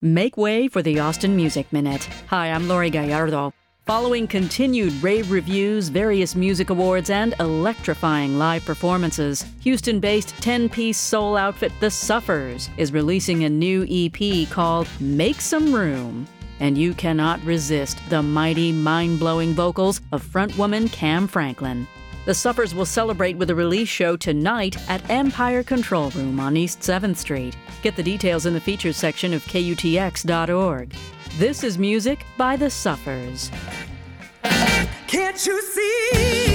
Make way for the Austin Music Minute. Hi, I'm Lori Gallardo. Following continued rave reviews, various music awards, and electrifying live performances, Houston-based 10-piece soul outfit The Suffers is releasing a new EP called Make Some Room. And you cannot resist the mighty, mind-blowing vocals of frontwoman Cam Franklin. The Suffers will celebrate with a release show tonight at Empire Control Room on East 7th Street. Get the details in the features section of KUTX.org. This is music by The Suffers. Can't you see?